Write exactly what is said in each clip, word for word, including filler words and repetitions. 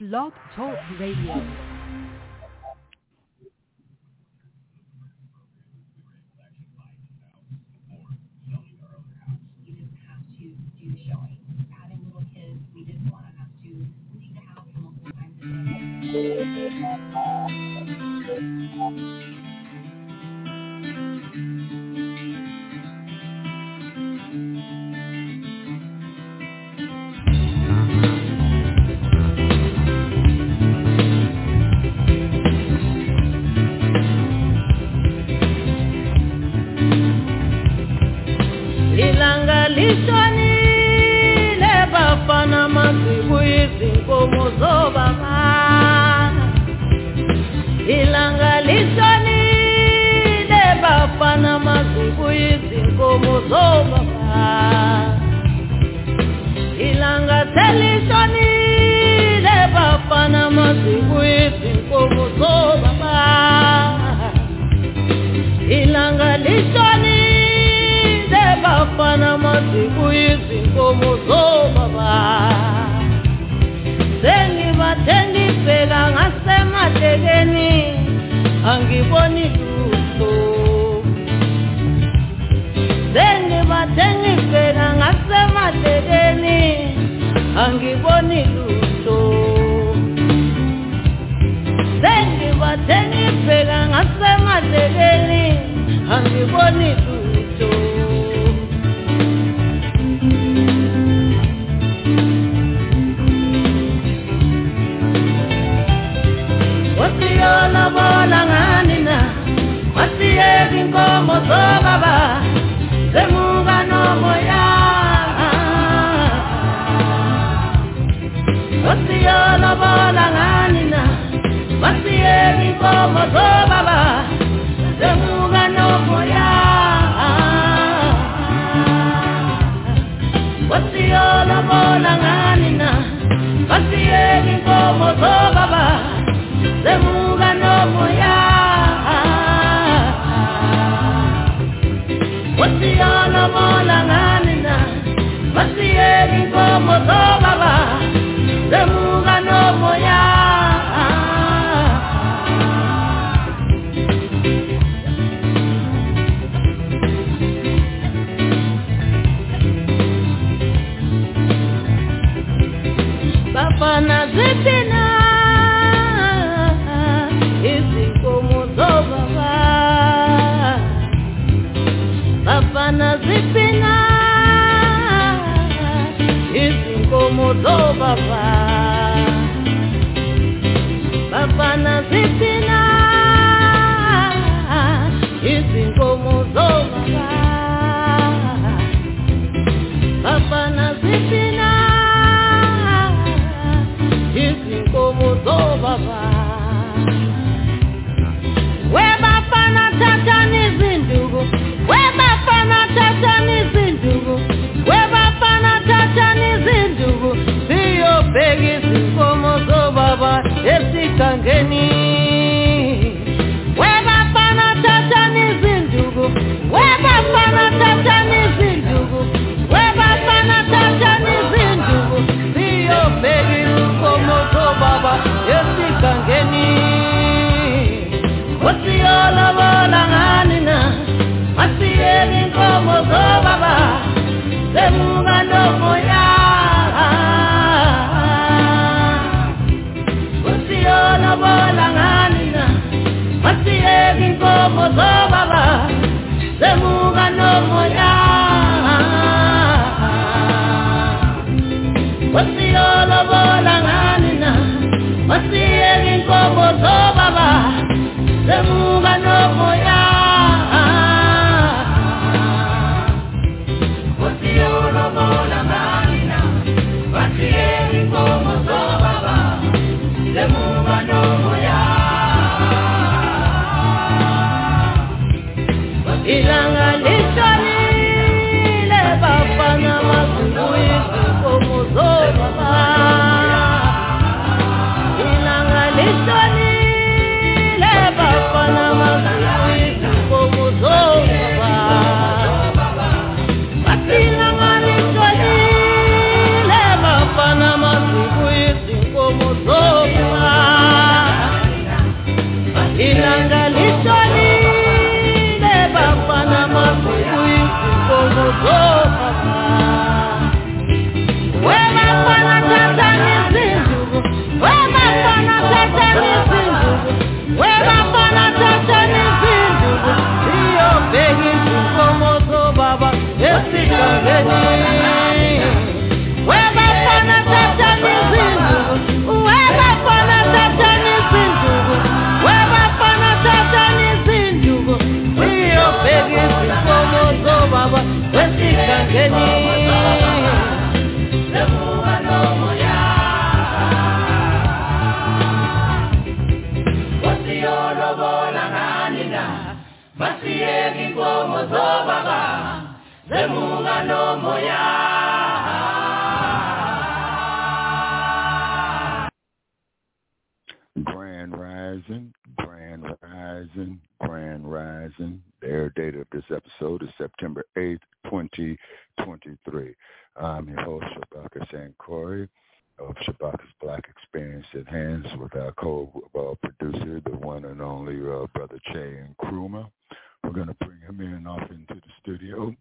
Blog Talk Radio. no moya. Grand Rising, Grand Rising, Grand Rising. The air date of this episode is September eighth, twenty twenty-three. I'm your host, Shabaka Sankori of Shabaka's Black Experience at Hands with our co-producer, the one and only uh, Brother Che Nkrumah. We're going to bring him in off into the studio.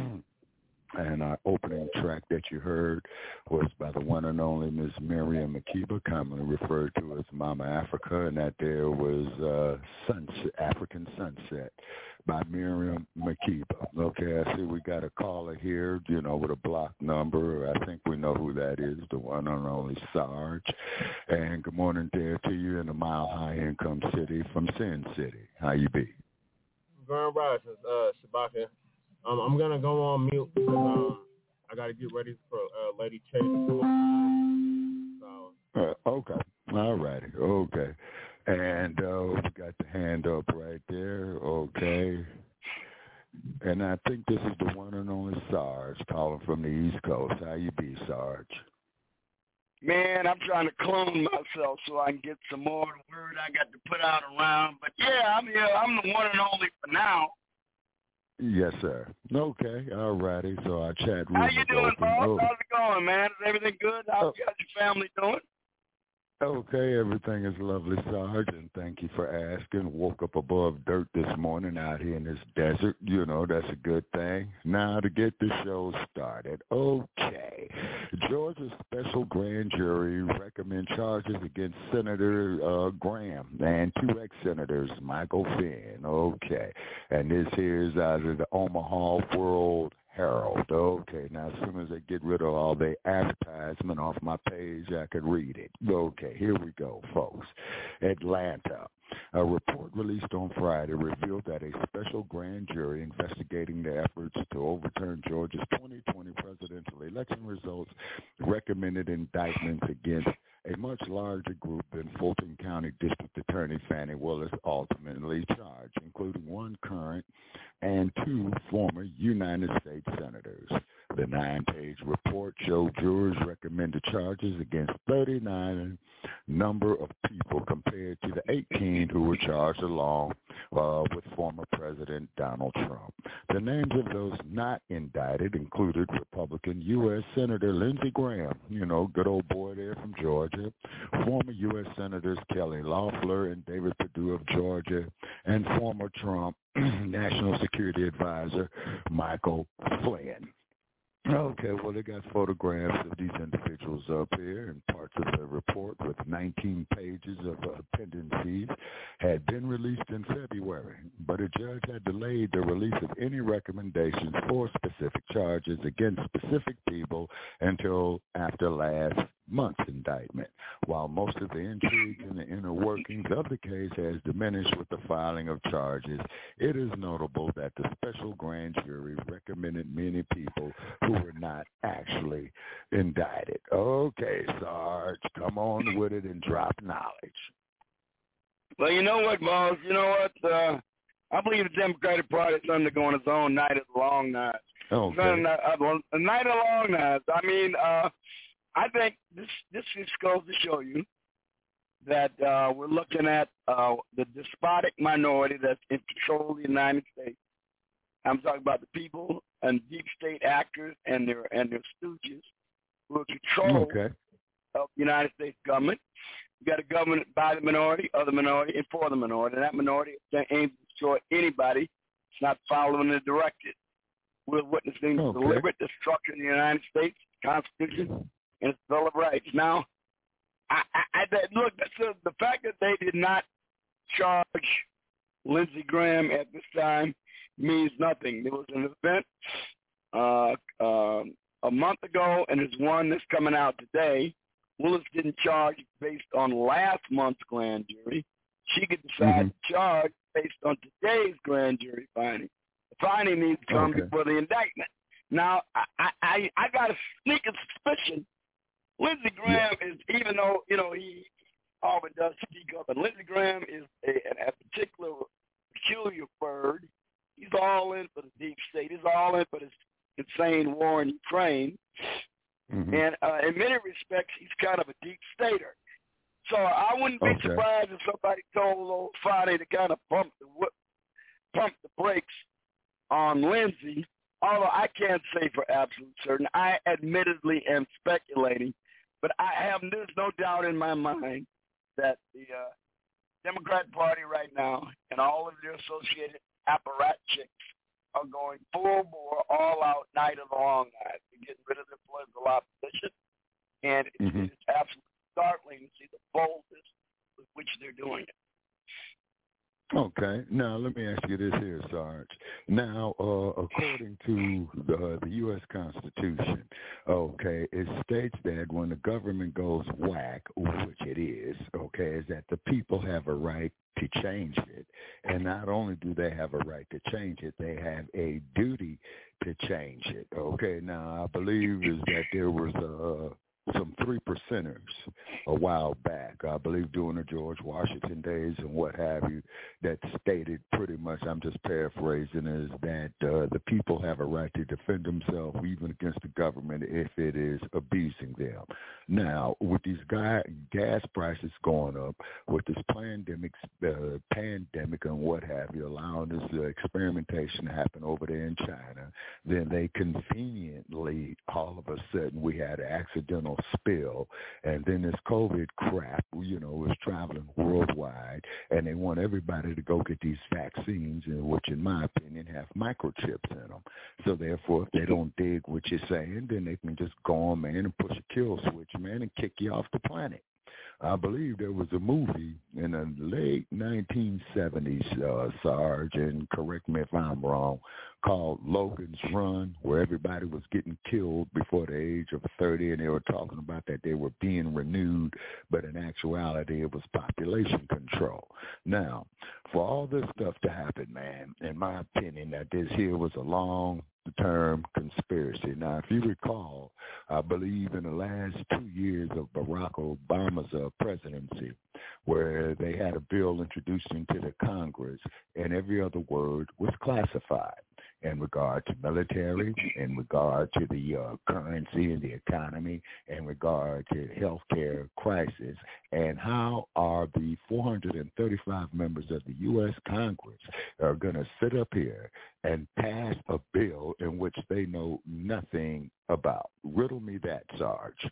And our opening track that you heard was by the one and only Miss Miriam Makeba, commonly referred to as Mama Africa, and that there was uh, Sunset, African Sunset by Miriam Makeba. Okay, I see we got a caller here, you know, with a block number. I think we know who that is, the one and only Sarge. And good morning there to you in a Mile High Income City from Sin City. How you be? Grand Rising, uh, Shabaka. Um, I'm gonna go on mute because um, I gotta get ready for uh, Lady Che to come on. So. Uh, okay, all righty, okay. And uh, we got the hand up right there, okay. And I think this is the one and only Sarge calling from the East Coast. How you be, Sarge? Man, I'm trying to clone myself so I can get some more of the word I got to put out around. But yeah, I'm here. I'm the one and only for now. Yes, sir. Okay, all righty. So our chat room How you doing, open. boss? Oh. How's it going, man? Is everything good? How's Oh. your family doing? Okay, everything is lovely, Sarge, and thank you for asking. Woke up above dirt this morning out here in this desert. You know, that's a good thing. Now to get the show started. Okay. Georgia's special grand jury recommend charges against Senator uh, Graham and two ex-senators, Michael Finn. Okay. And this here is out of the Omaha World Herald. Okay, now as soon as I get rid of all the advertisement off my page, I can read it. Okay, here we go, folks. Atlanta. A report released on Friday revealed that a special grand jury investigating the efforts to overturn Georgia's twenty twenty presidential election results recommended indictments against a much larger group than Fulton County District Attorney Fannie Willis ultimately charged, including one current and two former United States senators. The nine-page report showed jurors recommended charges against thirty-nine number of people compared to the eighteen who were charged along uh, with former President Donald Trump. The names of those not indicted included Republican U S Senator Lindsey Graham, you know, good old boy there from Georgia, former U S Senators Kelly Loeffler and David Perdue of Georgia, and former Trump National Security Advisor Michael Flynn. Okay, well, they got photographs of these individuals up here, and parts of the report with nineteen pages of uh, appendices had been released in February, but a judge had delayed the release of any recommendations for specific charges against specific people until after last month's indictment. While most of the intrigue and the inner workings of the case has diminished with the filing of charges, it is notable that the special grand jury recommended many people who were not actually indicted. Okay, Sarge, come on with it and drop knowledge. Well, you know what, boss? You know what? Uh, I believe the Democratic Party is undergoing its own night of the long night. Okay. A night of long nights. I mean, uh, I think this this just goes to show you that uh, we're looking at uh, the despotic minority that's in control of the United States. I'm talking about the people and deep state actors and their and their stooges who are control okay. of the United States government. You got a government by the minority, of the minority, and for the minority. And that minority aims to destroy anybody that's not following the directives. We're witnessing okay. deliberate destruction of the United States Constitution and its Bill of Rights. Now, I, I, I look, so the fact that they did not charge Lindsey Graham at this time means nothing. There was an event uh, uh, a month ago, and there's one that's coming out today. Willis didn't charge based on last month's grand jury. She could decide mm-hmm. to charge based on today's grand jury finding. The finding needs to come okay. before the indictment. Now, I, I, I got a sneaking suspicion Lindsey Graham yeah. is, even though, you know, he often does speak up, and Lindsey Graham is a, a particular peculiar bird. He's all in for the deep state. He's all in for this insane war in Ukraine. Mm-hmm. And uh, in many respects, he's kind of a deep stater. So I wouldn't be Okay. surprised if somebody told old Friday to kind of pump the whip, pump the brakes on Lindsey, although I can't say for absolute certain. I admittedly am speculating, but I have there's no doubt in my mind that the uh, Democrat Party right now and all of their associated apparatchiks are going full bore, all out, night of the long night. They're getting rid of their political opposition, and it's, Mm-hmm. it's absolutely startling to see the boldness with which they're doing it. Okay. Now, let me ask you this here, Sarge. Now, uh, according to the, the U S Constitution, okay, it states that when the government goes whack, which it is, okay, is that the people have a right to change it. And not only do they have a right to change it, they have a duty to change it. Okay. Now, I believe is that there was a some three percenters a while back, I believe during the George Washington days and what have you, that stated pretty much, I'm just paraphrasing, is that uh, the people have a right to defend themselves even against the government if it is abusing them. Now, with these guy, gas prices going up, with this pandemic, uh, pandemic and what have you, allowing this uh, experimentation to happen over there in China, then they conveniently, all of a sudden, we had an accidental spill, and then this COVID crap, you know, is traveling worldwide, and they want everybody to go get these vaccines, which, in my opinion, have microchips in them. So therefore, if they don't dig what you're saying, then they can just go on, man, and push a kill switch, man, and kick you off the planet. I believe there was a movie in the late nineteen seventies, uh, Sarge, and correct me if I'm wrong, called Logan's Run, where everybody was getting killed before the age of thirty, and they were talking about that they were being renewed, but in actuality it was population control. Now, for all this stuff to happen, man, in my opinion, that this here was a long term conspiracy. Now, if you recall, I believe in the last two years of Barack Obama's uh, presidency, where they had a bill introduced into the Congress, and every other word was classified in regard to military, in regard to the uh, currency and the economy, in regard to healthcare crisis, and how are the four hundred thirty-five members of the U S Congress are going to sit up here and pass a bill in which they know nothing about. Riddle me that, Sarge.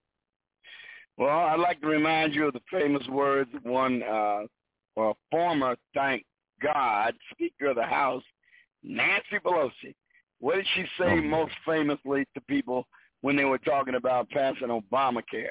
Well, I'd like to remind you of the famous words of one uh, or former, thank God, Speaker of the House, Nancy Pelosi. What did she say oh, most famously to people when they were talking about passing Obamacare?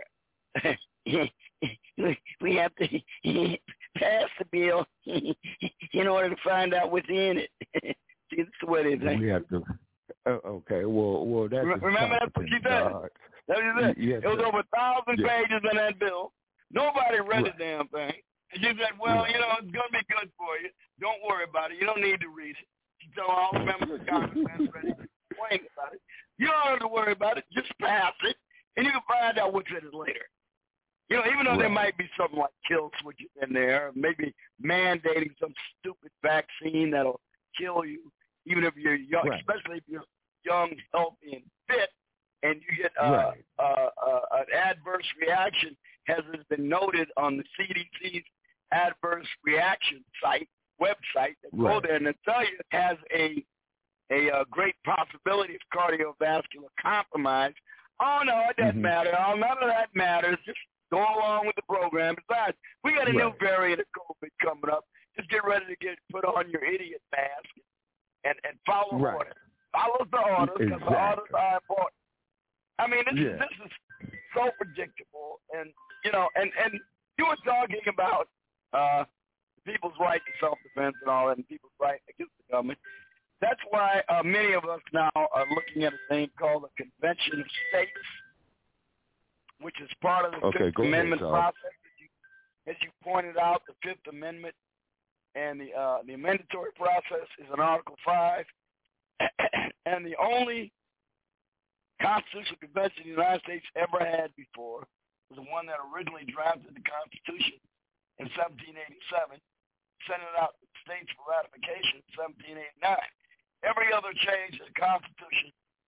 We have to pass the bill in order to find out what's in it. See, that's the way they think. We have to. Uh, okay, well, well, that's remember that's what she said. That was it. Yes, it was sir. over a thousand yes. pages in that bill. Nobody read right. the damn thing. And she said, "Well, right. you know, it's gonna be good for you. Don't worry about it. You don't need to read it." She told all the members of Congress that's ready to complain about it. You don't have to worry about it. Just pass it, and you can find out what's in it later. You know, even though right. there might be something like kill switches in there, maybe mandating some stupid vaccine that'll kill you, even if you're young, right. especially if you're young, healthy, and fit, and you get uh, right. uh, uh, an adverse reaction, as has been noted on the C D C's adverse reaction site, website, that right. go there and they tell you it has a, a, a great possibility of cardiovascular compromise. Oh, no, it doesn't mm-hmm. matter. Oh, none of that matters. Just go along with the program. Besides, we got a right. new variant of COVID coming up. Just get ready to get put on your idiot mask and, and follow right. orders. Follow the orders because exactly. the orders are important. I mean, this, yeah. is, this is so predictable. And, you know, and, and you were talking about uh, people's right to self-defense and all that and people's right against the government. That's why uh, many of us now are looking at a thing called the Convention of States, which is part of the okay, Fifth Amendment ahead, process. As you, as you pointed out, the Fifth Amendment and the uh, the mandatory process is in Article five. And the only constitutional convention the United States ever had before was the one that originally drafted the Constitution in seventeen eighty-seven, sent it out to the states for ratification in seventeen eighty-nine. Every other change to the Constitution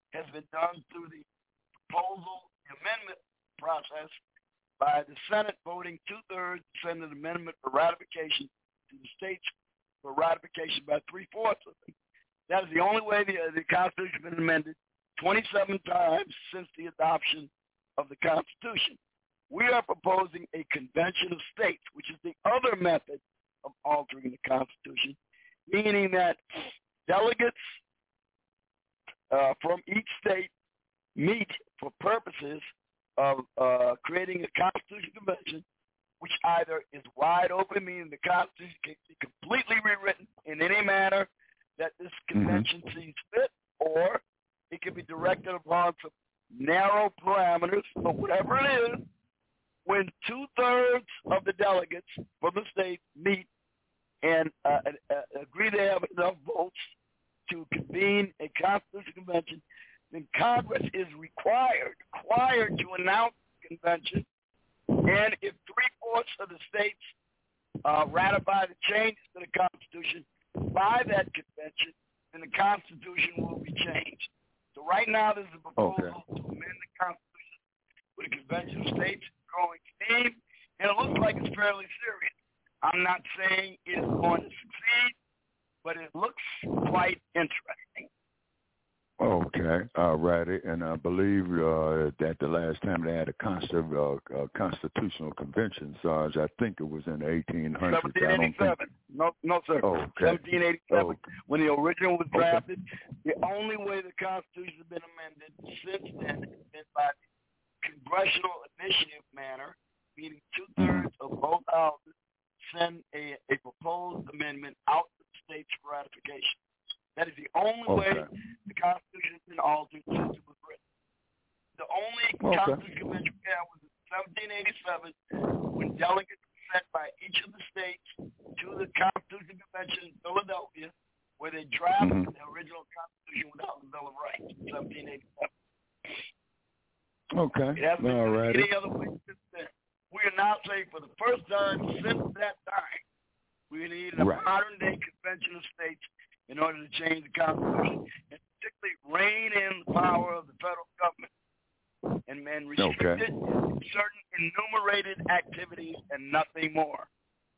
has been done through the proposal amendment process by the Senate voting two-thirds to send an amendment for ratification to the states for ratification by three-fourths of them. That is the only way the, the Constitution has been amended twenty-seven times since the adoption of the Constitution. We are proposing a convention of states, which is the other method of altering the Constitution, meaning that delegates uh, from each state meet for purposes of uh, creating a Constitution Convention, which either is wide open, meaning the Constitution can be completely rewritten in any manner that this convention mm-hmm. sees fit, or it can be directed upon some narrow parameters, but whatever it is, when two-thirds of the delegates from the state meet and uh, uh, agree they have enough votes to convene a Constitutional Convention, then Congress is required, required to announce the convention, and if three-fourths of the states uh, ratify the changes to the Constitution by that convention, then the Constitution will be changed. So right now there's a proposal okay. to amend the Constitution with a convention of states growing steam, and it looks like it's fairly serious. I'm not saying it's going to succeed, but it looks quite interesting. Okay, all righty. And I believe uh, that the last time they had a const- uh, uh, constitutional convention, Sarge, I think it was in the eighteen hundreds. seventeen eighty-seven. Think... No, no, sir. Oh, okay. seventeen eighty-seven, okay. when the original was drafted. Okay. The only way the Constitution has been amended since then has been by the congressional initiative manner, meaning two-thirds mm-hmm. of both houses send a, a proposed amendment out to the states for ratification. That is the only okay. way the Constitution has been altered since it was written. The only okay. Constitutional Convention we had was in seventeen eighty-seven, when delegates were sent by each of the states to the Constitutional Convention in Philadelphia, where they drafted mm-hmm. the original Constitution without the Bill of Rights in seventeen eighty-seven. Okay. It hasn't been All done right. any other way since then. We are now saying for the first time since that time, we need a right. modern-day convention of states in order to change the Constitution and particularly rein in the power of the federal government and, and restrict okay. it to certain enumerated activities and nothing more.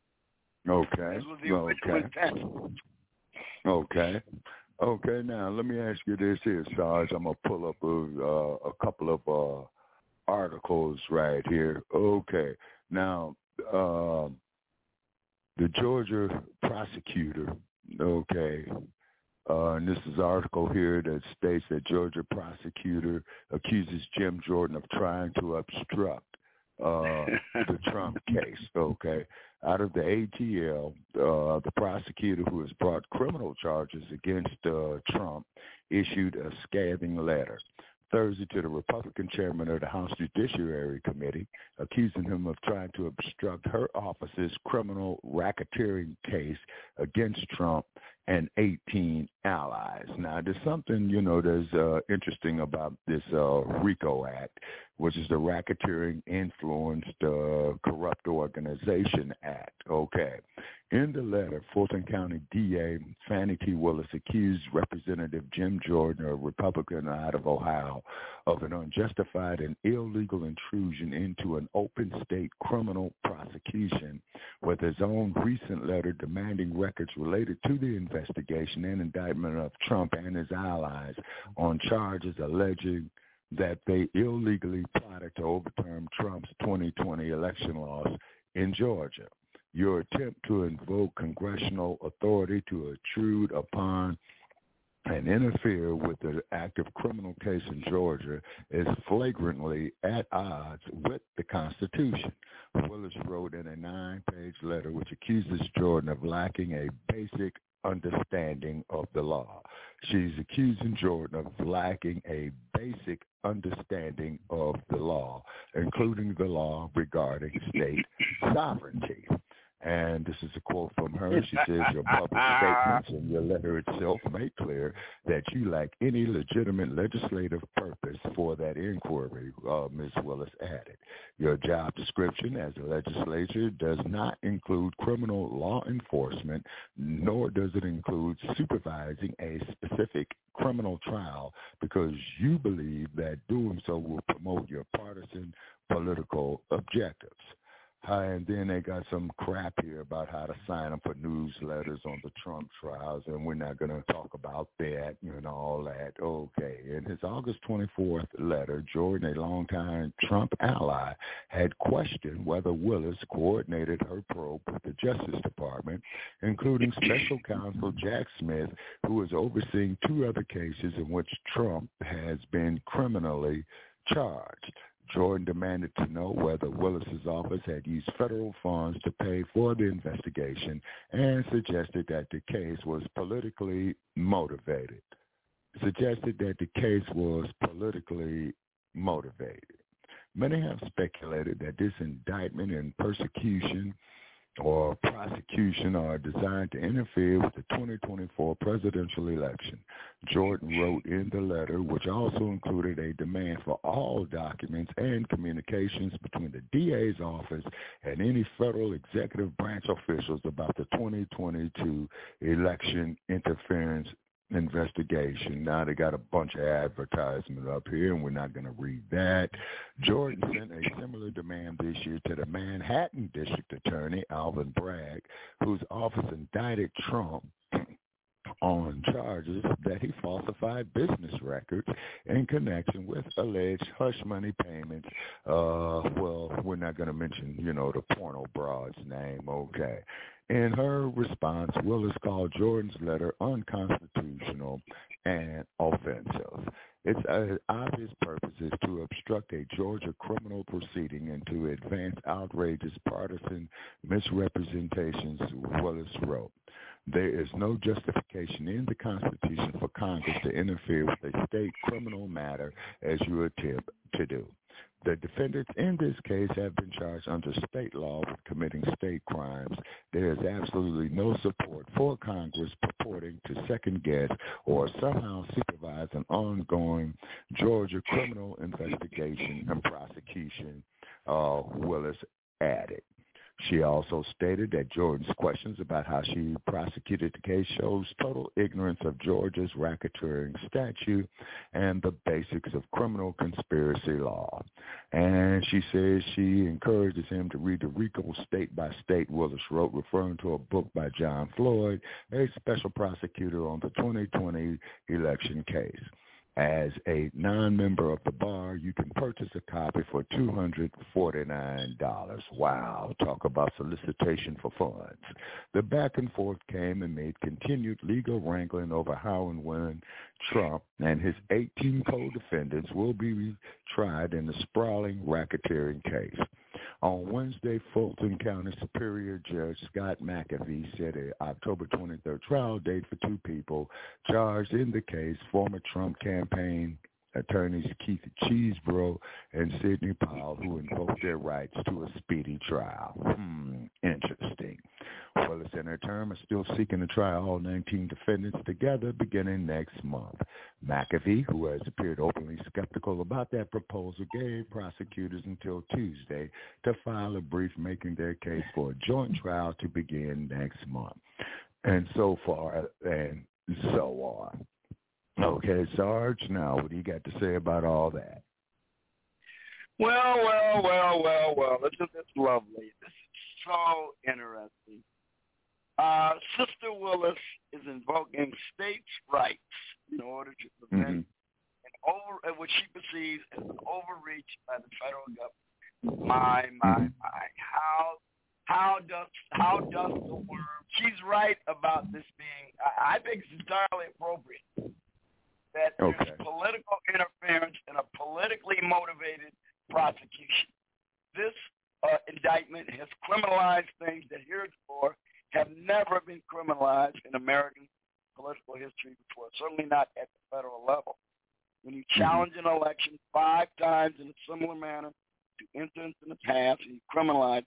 Okay. This was the original okay. intent. Okay. Okay, now let me ask you this here, Sarge. I'm going to pull up a, uh, a couple of uh, articles right here. Okay. Now, uh, the Georgia prosecutor, okay, uh, and this is an article here that states that Georgia prosecutor accuses Jim Jordan of trying to obstruct uh, the Trump case, okay. Out of the A T L, uh, the prosecutor who has brought criminal charges against uh, Trump issued a scathing letter Thursday to the Republican chairman of the House Judiciary Committee, accusing him of trying to obstruct her office's criminal racketeering case against Trump and eighteen allies. Now, there's something, you know, that's uh, interesting about this uh, RICO Act, which is the Racketeering Influenced uh, Corrupt Organization Act. Okay. In the letter, Fulton County D A Fannie T. Willis accused Representative Jim Jordan, a Republican out of Ohio, of an unjustified and illegal intrusion into an open state criminal prosecution, with his own recent letter demanding records related to the investigation and indictment of Trump and his allies on charges alleging that they illegally plotted to overturn Trump's twenty twenty election laws in Georgia. Your attempt to invoke congressional authority to intrude upon and interfere with the active criminal case in Georgia is flagrantly at odds with the Constitution. Willis wrote in a nine-page letter which accuses Jordan of lacking a basic understanding of the law. She's accusing Jordan of lacking a basic understanding of the law, including the law regarding state sovereignty. And this is a quote from her. She says, your public statements and your letter itself make clear that you lack any legitimate legislative purpose for that inquiry, uh, Miz Willis added. Your job description as a legislature does not include criminal law enforcement, nor does it include supervising a specific criminal trial, because you believe that doing so will promote your partisan political objectives. Uh, and then they got some crap here about how to sign up for newsletters on the Trump trials, and we're not going to talk about that and all that. Okay. In his August twenty-fourth letter, Jordan, a longtime Trump ally, had questioned whether Willis coordinated her probe with the Justice Department, including Special Counsel Jack Smith, who is overseeing two other cases in which Trump has been criminally charged. Jordan demanded to know whether Willis's office had used federal funds to pay for the investigation and suggested that the case was politically motivated. Suggested that the case was politically motivated. Many have speculated that this indictment and persecution or prosecution are designed to interfere with the twenty twenty-four presidential election. Jordan wrote in the letter, which also included a demand for all documents and communications between the D A's office and any federal executive branch officials about the twenty twenty-two election interference investigation. Now they got a bunch of advertisement up here, and we're not going to read that. Jordan sent a similar demand this year to the Manhattan District Attorney, Alvin Bragg, whose office indicted Trump on charges that he falsified business records in connection with alleged hush money payments. Uh, well, we're not going to mention, you know, the porno broad's name, okay. In her response, Willis called Jordan's letter unconstitutional and offensive. Its uh, obvious purpose is to obstruct a Georgia criminal proceeding and to advance outrageous partisan misrepresentations, Willis wrote. There is no justification in the Constitution for Congress to interfere with a state criminal matter as you attempt to do. The defendants in this case have been charged under state law with committing state crimes. There is absolutely no support for Congress purporting to second-guess or somehow supervise an ongoing Georgia criminal investigation and prosecution, uh, Willis added. She also stated that Jordan's questions about how she prosecuted the case shows total ignorance of Georgia's racketeering statute and the basics of criminal conspiracy law. And she says she encourages him to read the RICO State by State, Willis wrote, referring to a book by John Floyd, a special prosecutor on the twenty twenty election case. As a non-member of the bar, you can purchase a copy for two hundred forty-nine dollars. Wow, talk about solicitation for funds. The back and forth came amid continued legal wrangling over how and when Trump and his eighteen co-defendants will be tried in the sprawling racketeering case. On Wednesday, Fulton County Superior Judge Scott McAfee set an October twenty-third trial date for two people charged in the case, former Trump campaign attorneys Keith Cheesebro and Sidney Powell, who invoked their rights to a speedy trial. Hmm, interesting. Willis and her term are still seeking to try all nineteen defendants together beginning next month. McAfee, who has appeared openly skeptical about that proposal, gave prosecutors until Tuesday to file a brief making their case for a joint trial to begin next month. And so far, and so on. Okay, Sarge, now what do you got to say about all that? Well, well, well, well, well. Isn't this lovely? This is so interesting. Uh, Sister Willis is invoking states' rights in order to prevent mm-hmm. an over, what she perceives as an overreach by the federal government. My, my, mm-hmm. my. How, how does, how does the word? She's right about this being. I, I think it's entirely appropriate that there's okay. political interference in a politically motivated prosecution. This uh, indictment has criminalized things that heretofore have never been criminalized in American political history before, certainly not at the federal level. When you challenge an election five times in a similar manner to incidents in the past and you criminalize it,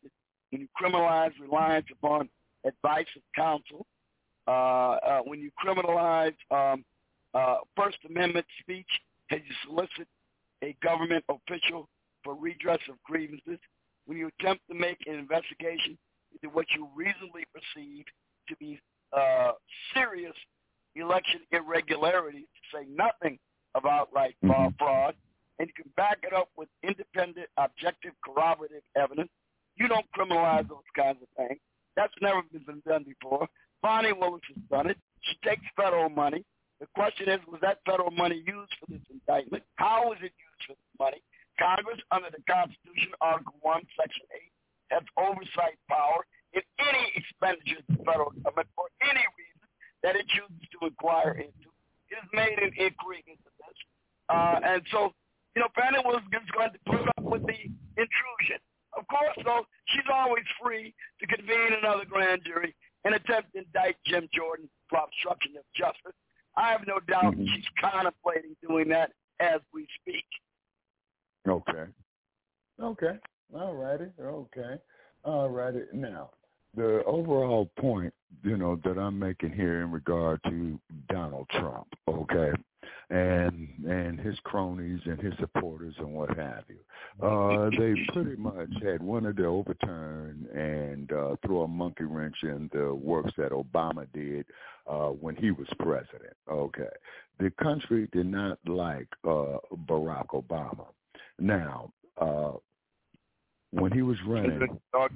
when you criminalize reliance upon advice of counsel, uh, uh, when you criminalize um, uh, First Amendment speech, and you solicit a government official for redress of grievances, when you attempt to make an investigation into what you reasonably perceive to be uh, serious election irregularities, to say nothing of outright mm-hmm. fraud, and you can back it up with independent, objective, corroborative evidence. You don't criminalize those kinds of things. That's never been done before. Bonnie Willis has done it. She takes federal money. The question is, was that federal money used for this indictment? How was it used for this money? Congress, under the Constitution, Article one, Section eight, has oversight power in any expenditure of the federal government for any reason that it chooses to inquire into. It has made an inquiry into this. Uh, and so, you know, Fannie Willis is going to put up with the intrusion. Of course, though, she's always free to convene another grand jury and attempt to indict Jim Jordan for obstruction of justice. I have no doubt mm-hmm. she's contemplating doing that as we speak. Okay. Okay. All righty. Okay. All righty. Now, the overall point, you know, that I'm making here in regard to Donald Trump, okay, and and his cronies and his supporters and what have you, uh, they pretty much had wanted to overturn and uh, throw a monkey wrench in the works that Obama did uh, when he was president, okay. The country did not like uh, Barack Obama. Now, uh, when he was running,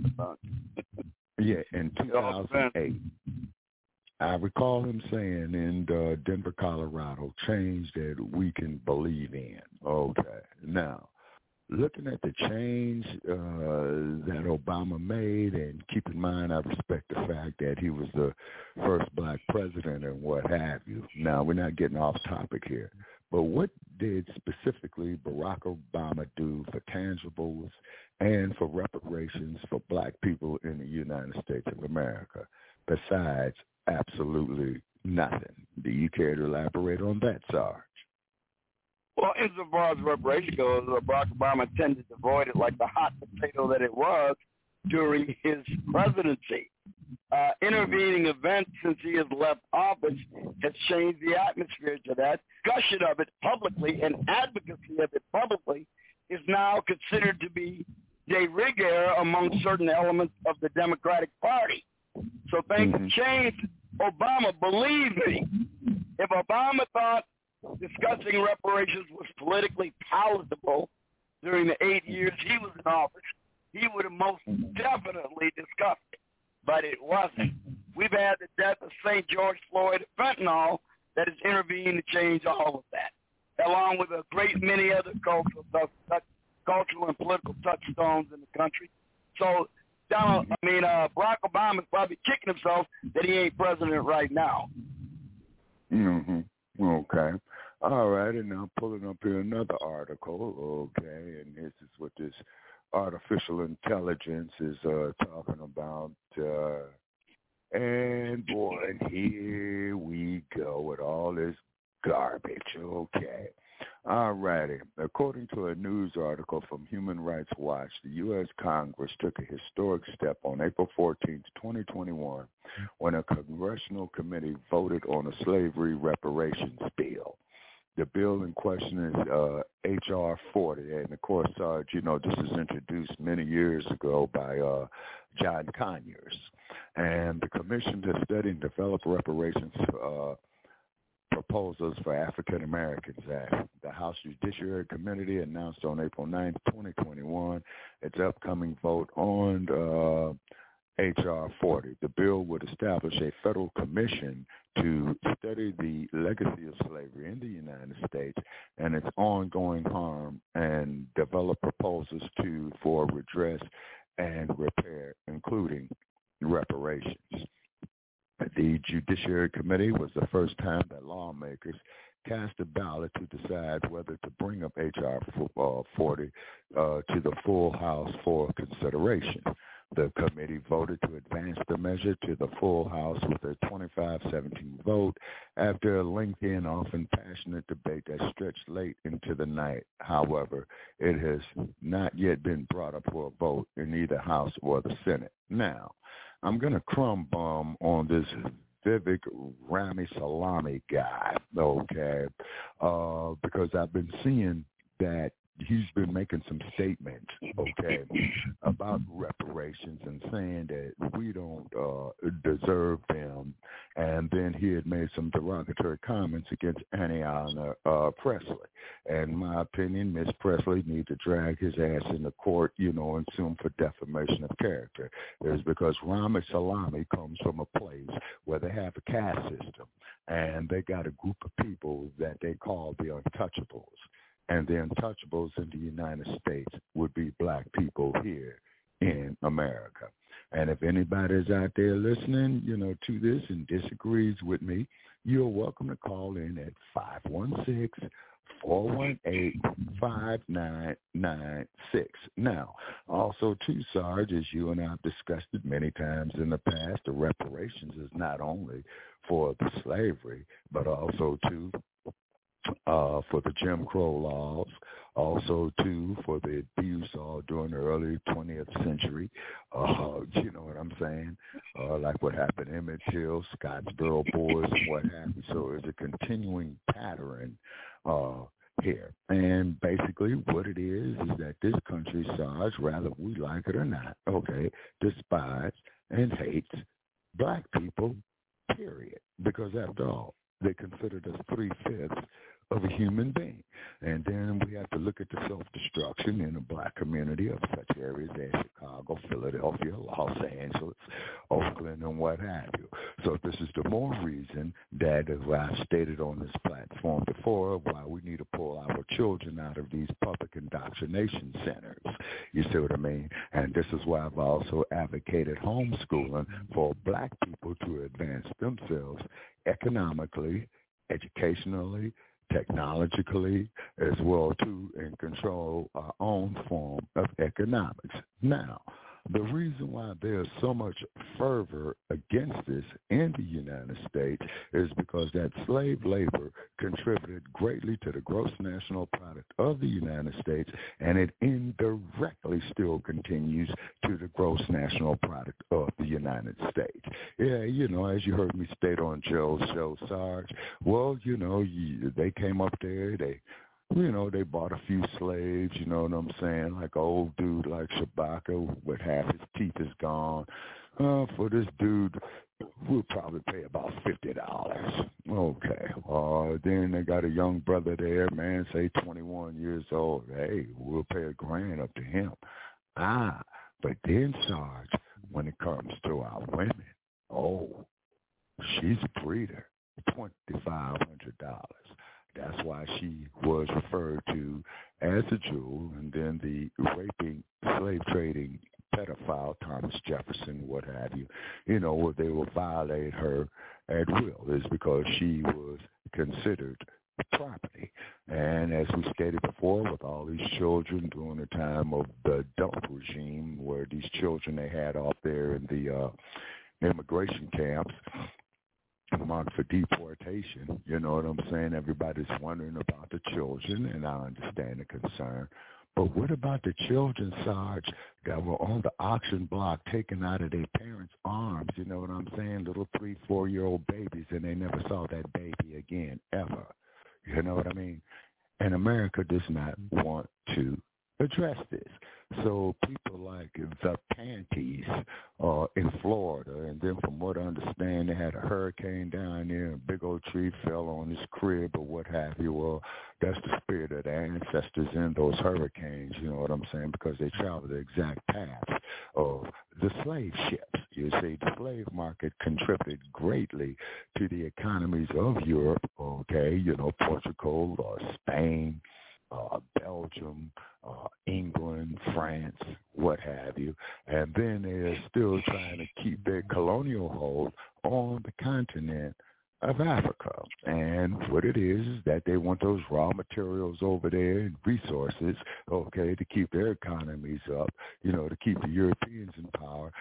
yeah, in two thousand eight, I recall him saying in uh, Denver, Colorado, change that we can believe in. Okay. Now, looking at the change uh, that Obama made, and keep in mind, I respect the fact that he was the first black president and what have you. Now, we're not getting off topic here. But what did specifically Barack Obama do for tangibles and for reparations for black people in the United States of America, besides absolutely nothing? Do you care to elaborate on that, Sarge? Well, insofar as reparations goes, Barack Obama tended to avoid it like the hot potato that it was during his presidency. Uh, intervening events since he has left office has changed the atmosphere to that. Discussion of it publicly and advocacy of it publicly is now considered to be de rigueur among certain elements of the Democratic Party. So things have changed. Obama, believe me, if Obama thought discussing reparations was politically palatable during the eight years he was in office, he would have most definitely discussed it. But it wasn't. We've had the death of Saint George Floyd fentanyl that has intervened to change all of that, along with a great many other cultural, cultural and political touchstones in the country. So, Donald, I mean, uh, Barack Obama is probably kicking himself that he ain't president right now. Mm-hmm. Okay. All right, and now pulling up here another article, okay, and this is what this artificial intelligence is uh, talking about. Uh, and, boy, here we go with all this garbage, okay. All righty. According to a news article from Human Rights Watch, the U S Congress took a historic step on April fourteenth, twenty twenty-one, when a congressional committee voted on a slavery reparations bill. The bill in question is uh, H R forty, and of course, uh, you know, this was introduced many years ago by uh, John Conyers. And the commission to study and develop reparations uh, proposals for African Americans Act. The House Judiciary Committee announced on April ninth, twenty twenty-one, its upcoming vote on uh, H R forty. The bill would establish a federal commission to study the legacy of slavery in the United States and its ongoing harm, and develop proposals to for redress and repair, including reparations. The Judiciary Committee was the first time that lawmakers cast a ballot to decide whether to bring up H R forty uh, to the full House for consideration. The committee voted to advance the measure to the full House with a twenty-five seventeen vote after a lengthy and often passionate debate that stretched late into the night. However, it has not yet been brought up for a vote in either House or the Senate. Now, I'm going to crumb bomb on this Vivek Ramaswamy guy, okay, uh, because I've been seeing that he's been making some statements, okay, about reparations and saying that we don't uh, deserve them. And then he had made some derogatory comments against Ayanna uh, Pressley. And in my opinion, Miss Pressley needs to drag his ass into court, you know, and sue him for defamation of character. It's because Ramaswamy comes from a place where they have a caste system, and they got a group of people that they call the untouchables. And the untouchables in the United States would be black people here in America. And if anybody's out there listening, you know, to this and disagrees with me, you're welcome to call in at five one six, four one eight, five nine nine six. Now, also, too, Sarge, as you and I have discussed it many times in the past, the reparations is not only for the slavery, but also, too, Uh, for the Jim Crow laws, also, too, for the abuse all during the early twentieth century. Uh, you know what I'm saying? Uh, like what happened in Emmett Till, Scottsboro Boys, and what have you. So it's a continuing pattern uh, here. And basically what it is is that this country, Sarge, rather we like it or not, okay, despise and hates black people, period. Because after all, they considered us three-fifths of a human being. And then we have to look at the self-destruction in the black community of such areas as Chicago, Philadelphia, Los Angeles, Oakland, and what have you. So this is the more reason that, as I've stated on this platform before, why we need to pull our children out of these public indoctrination centers. You see what I mean? And this is why I've also advocated homeschooling for black people to advance themselves economically, educationally, technologically, as well, too, and control our own form of economics. Now, the reason why there's so much fervor against this in the United States is because that slave labor contributed greatly to the gross national product of the United States, and it indirectly still continues to the gross national product of the United States. Yeah, you know, as you heard me state on Joe's show, Sarge, well, you know, you, they came up there, they You know, they bought a few slaves, you know what I'm saying, like an old dude like Shabaka with half his teeth is gone. Uh, for this dude, we'll probably pay about fifty dollars. Okay. Uh, then they got a young brother there, man, say twenty-one years old. Hey, we'll pay a grand up to him. Ah, but then, Sarge, when it comes to our women, oh, she's a breeder, twenty-five hundred dollars. That's why she was referred to as a Jew, and then the raping, slave trading pedophile, Thomas Jefferson, what have you, you know, they will violate her at will is because she was considered property. And as we stated before, with all these children during the time of the dump regime, where these children they had off there in the uh, immigration camps, marked for deportation, you know what I'm saying? Everybody's wondering about the children, and I understand the concern. But what about the children, Sarge, that were on the auction block taken out of their parents' arms, you know what I'm saying? Little three, four-year-old babies, and they never saw that baby again, ever. You know what I mean? And America does not want to address this. So people like the Panties uh, in Florida, and then from what I understand, they had a hurricane down there, a big old tree fell on his crib or what have you. Well, that's the spirit of the ancestors in those hurricanes, you know what I'm saying, because they travel the exact path of the slave ships. You see, the slave market contributed greatly to the economies of Europe, okay, you know, Portugal or Spain, Uh, Belgium, uh, England, France, what have you. And then they're still trying to keep their colonial hold on the continent of Africa. And what it is is that they want those raw materials over there and resources, okay, to keep their economies up, you know, to keep the Europeans in power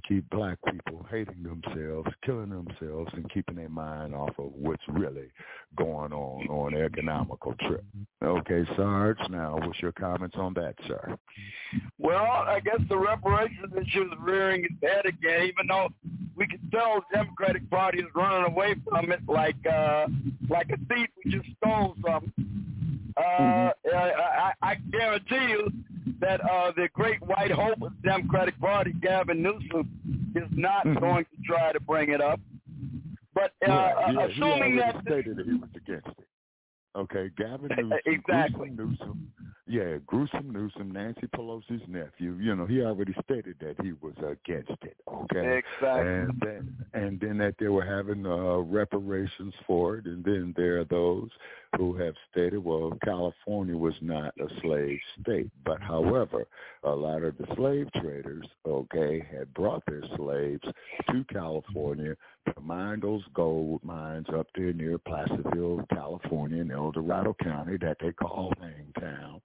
keep black people hating themselves, killing themselves, and keeping their mind off of what's really going on on the economical trip. Okay, Sarge, now what's your comments on that, sir? Well, I guess the reparations issue is rearing its head again, even though we can tell the Democratic Party is running away from it like uh, like a thief who just stole something. Uh, mm-hmm. I, I, I guarantee you that uh, the great white hope of the Democratic Party, Gavin Newsom, is not mm-hmm. going to try to bring it up. But uh, right. yeah, assuming he that stated that he was against it. Okay, Gavin Newsom, exactly. Gruesome Newsom, yeah, Gruesome Newsom, Nancy Pelosi's nephew. You know, he already stated that he was against it. Okay, exactly, and then and then that they were having uh, reparations for it, and then there are those who have stated, well, California was not a slave state, but however, a lot of the slave traders, okay, had brought their slaves to California to mine those gold mines up there near Placerville, California, in El Dorado County that they call Hangtown,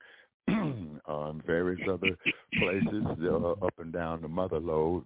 um, various other places uh, up and down the mother lode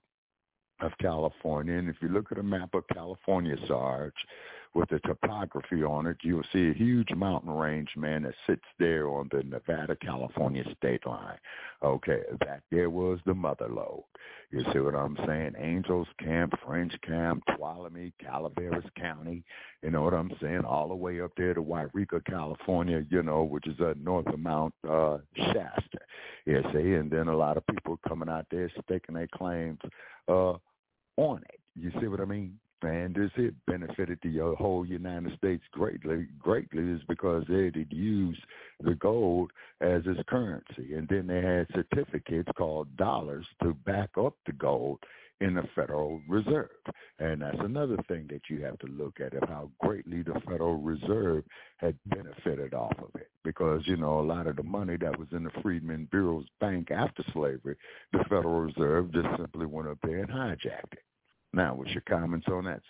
of California. And if you look at a map of California, Sarge, with the topography on it, you'll see a huge mountain range, man, that sits there on the Nevada-California state line. Okay, that there was the mother lode. You see what I'm saying? Angels Camp, French Camp, Tuolumne, Calaveras County, you know what I'm saying? All the way up there to Wairika, California, you know, which is uh, north of Mount uh, Shasta. You see, and then a lot of people coming out there staking their claims uh, on it. You see what I mean? And this it benefited the whole United States greatly. Greatly is because they had used the gold as its currency, and then they had certificates called dollars to back up the gold in the Federal Reserve. And that's another thing that you have to look at, of how greatly the Federal Reserve had benefited off of it. Because, you know, a lot of the money that was in the Freedmen Bureau's bank after slavery, the Federal Reserve just simply went up there and hijacked it. Now, what's your comments on that,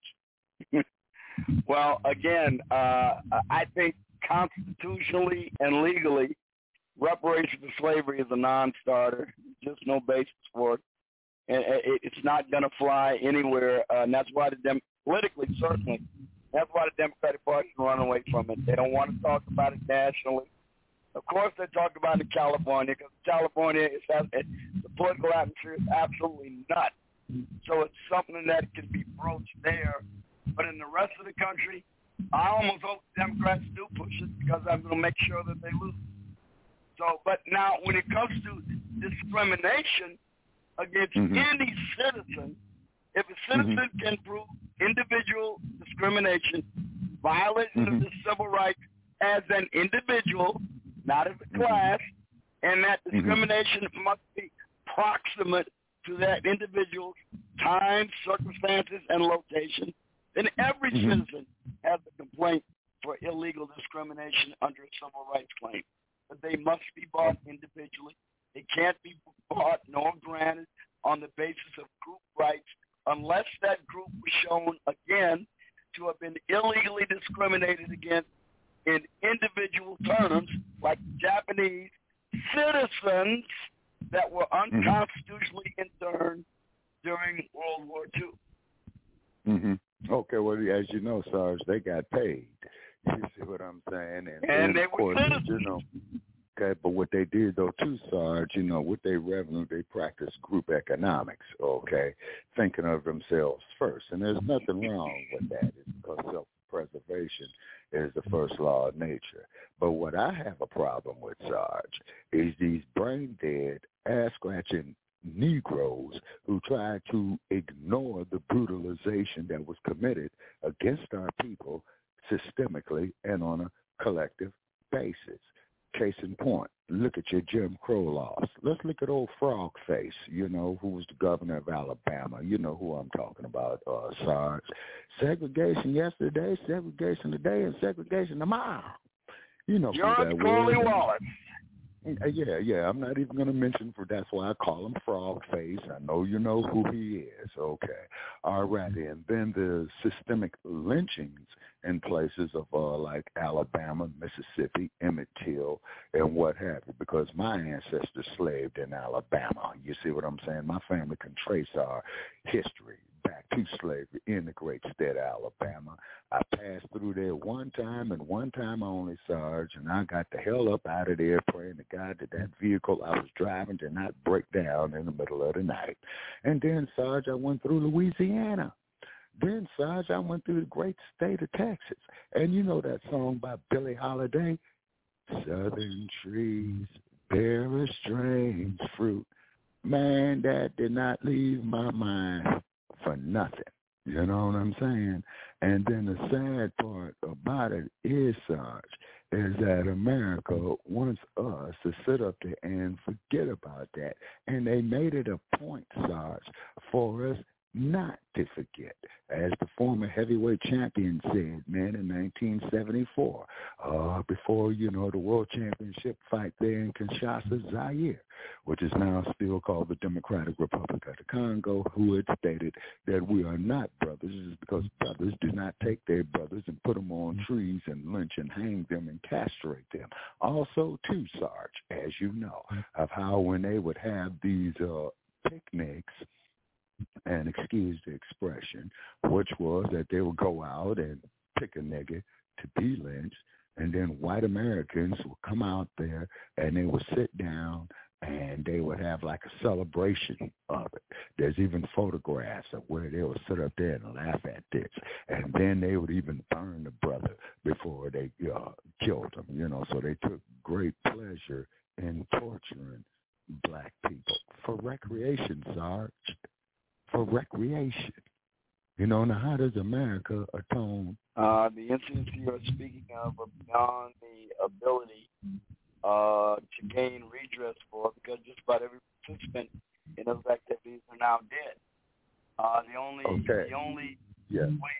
Sarge? Well, again, uh, I think constitutionally and legally, reparations for slavery is a non-starter. Just no basis for it. And it's not going to fly anywhere, uh, and that's why the Dem- politically, certainly, that's why the Democratic Party is running away from it. They don't want to talk about it nationally. Of course, they talk about it in California, because California, is, it, the political atmosphere is absolutely nuts. So it's something that can be broached there. But in the rest of the country, I almost hope Democrats do push it, because I'm going to make sure that they lose. So, but now when it comes to discrimination against mm-hmm. any citizen, if a citizen mm-hmm. can prove individual discrimination, violation mm-hmm. of the civil rights as an individual, not as a class, and that discrimination mm-hmm. must be proximate to that individual's time, circumstances, and location, then every mm-hmm. citizen has a complaint for illegal discrimination under a civil rights claim. But they must be bought individually. They can't be bought nor granted on the basis of group rights unless that group was shown, again, to have been illegally discriminated against in individual terms, like Japanese citizens that were unconstitutionally interned during World War Two. Mm-hmm. Okay, well, as you know, Sarge, they got paid. You see what I'm saying? And, and, and they of course, were citizens. You know, okay, but what they did, though, too, Sarge, you know, with their revenue, they practiced group economics, okay, thinking of themselves first. And there's nothing wrong with that. It's because self-preservation is the first law of nature. But what I have a problem with, Sarge, is these brain-dead, ass-scratching Negroes who try to ignore the brutalization that was committed against our people systemically and on a collective basis. Case in point, look at your Jim Crow laws. Let's look at old Frog Face, you know, who was the governor of Alabama. You know who I'm talking about, uh, Sarge. Segregation yesterday, segregation today, and segregation tomorrow. You know George who that Corley was. Wallace. Yeah, yeah. I'm not even going to mention for that's why I call him Frog Face. I know you know who he is. Okay. All right. And then the systemic lynchings in places of uh, like Alabama, Mississippi, Emmett Till, and what have you, because my ancestors slaved in Alabama. You see what I'm saying? My family can trace our history back to slavery in the great state of Alabama. I passed through there one time and one time only, Sarge, and I got the hell up out of there praying to God that that vehicle I was driving did not break down in the middle of the night. And then, Sarge, I went through Louisiana. Then, Sarge, I went through the great state of Texas. And you know that song by Billie Holiday? Southern trees bear a strange fruit. Man, that did not leave my mind for nothing. You know what I'm saying? And then the sad part about it is, Sarge, is that America wants us to sit up there and forget about that. And they made it a point, Sarge, for us not to forget. As the former heavyweight champion said, man, in nineteen seventy-four, uh, before, you know, the world championship fight there in Kinshasa, Zaire, which is now still called the Democratic Republic of the Congo, who had stated that we are not brothers. This is because brothers do not take their brothers and put them on trees and lynch and hang them and castrate them. Also, too, Sarge, as you know, of how when they would have these uh, picnics, and excuse the expression, which was that they would go out and pick a nigga to be lynched, and then white Americans would come out there and they would sit down and they would have like a celebration of it. There's even photographs of where they would sit up there and laugh at this, and then they would even burn the brother before they uh, killed him, you know, so they took great pleasure in torturing black people for recreation, Sarge. For recreation. You know, now how does America atone? Uh, the incidents you are speaking of are beyond the ability uh, to gain redress for, because just about every participant in those activities are now dead. Uh, the only, okay. the only yeah. way,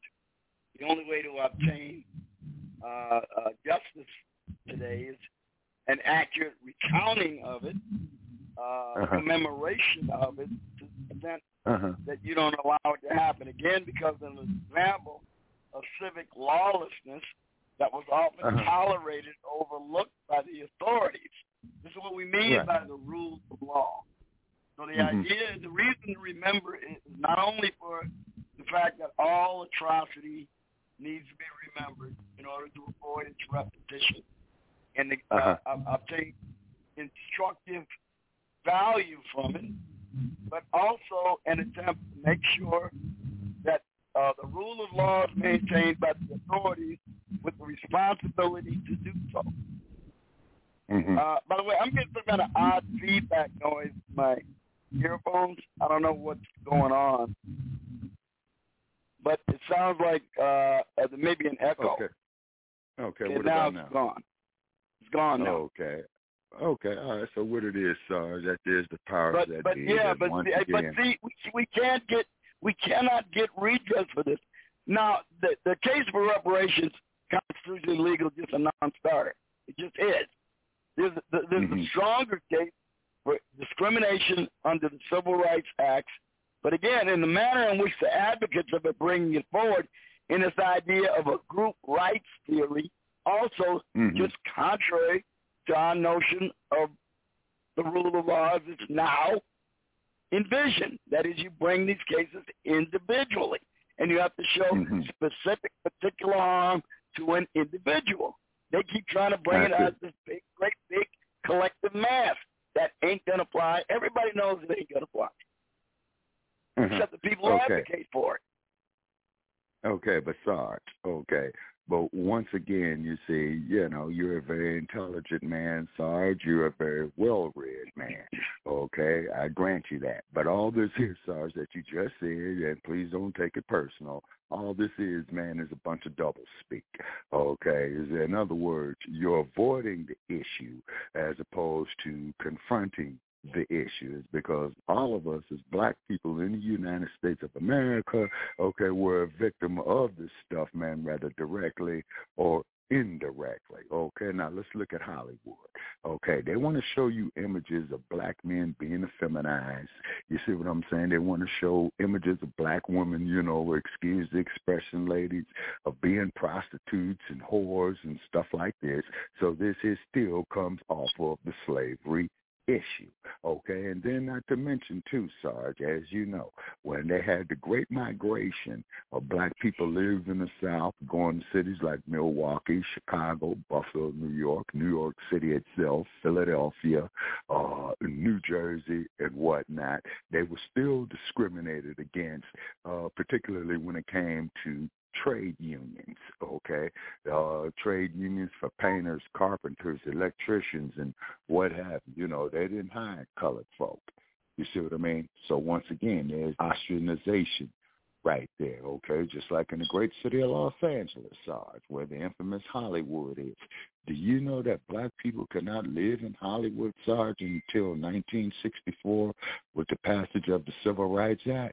the only way to obtain uh, uh, justice today is an accurate recounting of it, uh, uh-huh. commemoration of it, to prevent uh-huh. that you don't allow it to happen again, because of an example of civic lawlessness that was often uh-huh. tolerated, overlooked by the authorities. This is what we mean right. by the rule of law. So the mm-hmm. idea, the reason to remember is not only for the fact that all atrocity needs to be remembered in order to avoid its repetition and to uh, uh, obtain instructive value from it, but also an attempt to make sure that uh, the rule of law is maintained by the authorities with the responsibility to do so. Mm-hmm. Uh, by the way, I'm getting some kind of odd feedback noise in my earphones. I don't know what's going on, but it sounds like uh, there may be an echo. Okay. Okay. And what now about now? It's gone. It's gone now. Okay. Okay, all right. So what it is, Sarge, that there's the power but, that but be. Yeah, but once but again, see, we, we can't get, we cannot get redress for this. Now, the the case for reparations, constitutionally legal, just a non-starter. It just is. There's there's mm-hmm. a stronger case for discrimination under the Civil Rights Acts, but again, in the manner in which the advocates have been bringing it forward, in this idea of a group rights theory, also mm-hmm. just contrary to our notion of the rule of law as it's now envisioned. That is, you bring these cases individually, and you have to show mm-hmm. specific, particular harm to an individual. They keep trying to bring That's it out as this big, great, big collective mass. That ain't going to apply. Everybody knows it ain't going to apply, mm-hmm. except the people who okay. advocate for it. Okay, but Sarge, okay. But once again, you see, you know, you're a very intelligent man, Sarge. You're a very well-read man, okay? I grant you that. But all this here, Sarge, that you just said, and please don't take it personal, all this is, man, is a bunch of doublespeak, okay? In other words, you're avoiding the issue as opposed to confronting the issues, because all of us as black people in the United States of America, okay, we're a victim of this stuff, man, rather directly or indirectly. Okay, now let's look at Hollywood. Okay, they want to show you images of black men being effeminized. You see what I'm saying? They want to show images of black women, you know, excuse the expression, ladies, of being prostitutes and whores and stuff like this. So this is still comes off of the slavery issue, okay? And then not to mention, too, Sarge, as you know, when they had the great migration of black people lived in the South, going to cities like Milwaukee, Chicago, Buffalo, New York, New York City itself, Philadelphia, uh, New Jersey, and whatnot, they were still discriminated against, uh, particularly when it came to trade unions, okay? Uh, trade unions for painters, carpenters, electricians, and what have you. You know, they didn't hire colored folk. You see what I mean? So once again, there's ostracization right there, okay? Just like in the great city of Los Angeles, Sarge, where the infamous Hollywood is. Do you know that black people could not live in Hollywood, Sarge, until nineteen sixty-four with the passage of the Civil Rights Act?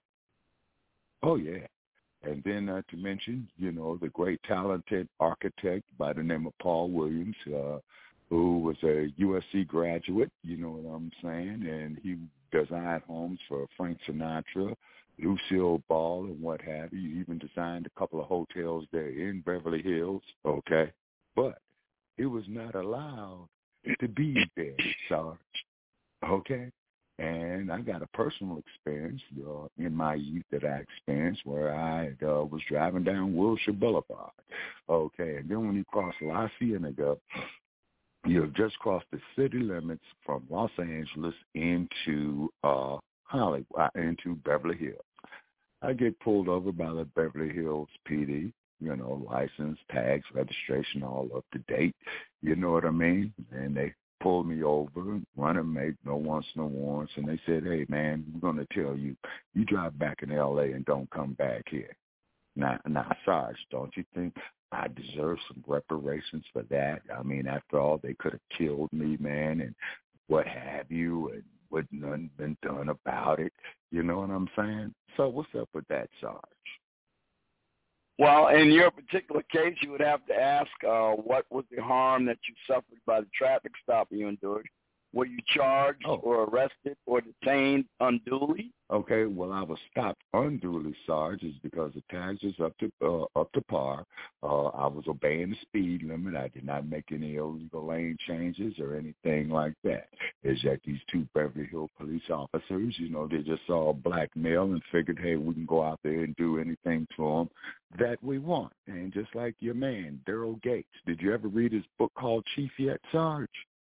Oh, yeah. And then not to mention, you know, the great talented architect by the name of Paul Williams, uh, who was a U S C graduate, you know what I'm saying, and he designed homes for Frank Sinatra, Lucille Ball, and what have you. He even designed a couple of hotels there in Beverly Hills, okay? But he was not allowed to be there, Sarge, okay? And I got a personal experience uh, in my youth that I experienced where I uh, was driving down Wilshire Boulevard. Okay, and then when you cross La Cienega, you have just crossed the city limits from Los Angeles into uh, Hollywood, uh, into Beverly Hills. I get pulled over by the Beverly Hills P D, you know, license, tags, registration, all up to date. You know what I mean? And they pulled me over, run and make no wants, no warrants, and they said, hey, man, we're going to tell you, you drive back in L A and don't come back here. Now, now, Sarge, don't you think I deserve some reparations for that? I mean, after all, they could have killed me, man, and what have you, and what none been done about it. You know what I'm saying? So what's up with that, Sarge? Well, in your particular case, you would have to ask uh, what was the harm that you suffered by the traffic stop you endured. Were you charged oh. or arrested or detained unduly? Okay, well, I was stopped unduly, Sarge, is because the tags was up to uh, up to par. Uh, I was obeying the speed limit. I did not make any illegal lane changes or anything like that. It's that these two Beverly Hills police officers, you know, they just saw a black male and figured, hey, we can go out there and do anything to them that we want. And just like your man, Daryl Gates, did you ever read his book called Chief yet, Sarge?